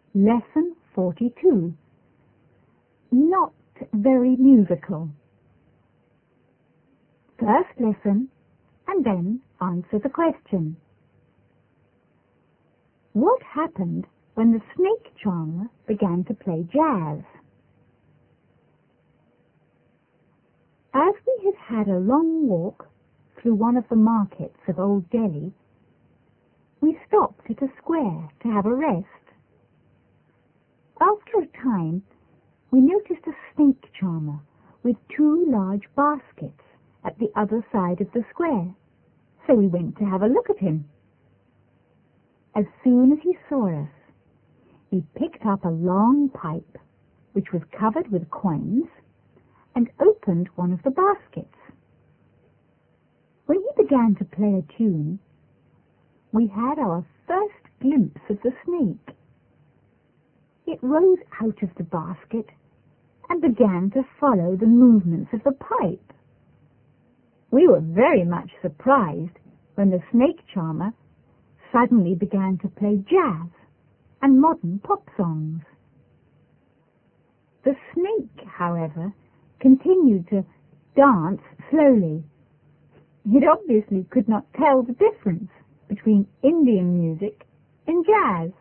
Lesson 42. Not very musical. First listen and then answer the question. What happened when the snake charmer began to play jazz? As we had had a long walk through one of the markets of Old Delhi, we stopped at a square to have a rest. After a time, we noticed a snake charmer with two large baskets at the other side of the square, so we went to have a look at him. As soon as he saw us, he picked up a long pipe, which was covered with coins, and opened one of the baskets. When he began to play a tune, we had our first glimpse of the snake. It rose out of the basket and began to follow the movements of the pipe. We were very much surprised when the snake charmer suddenly began to play jazz and modern pop songs. The snake, however, continued to dance slowly. It obviously could not tell the difference between Indian music and jazz.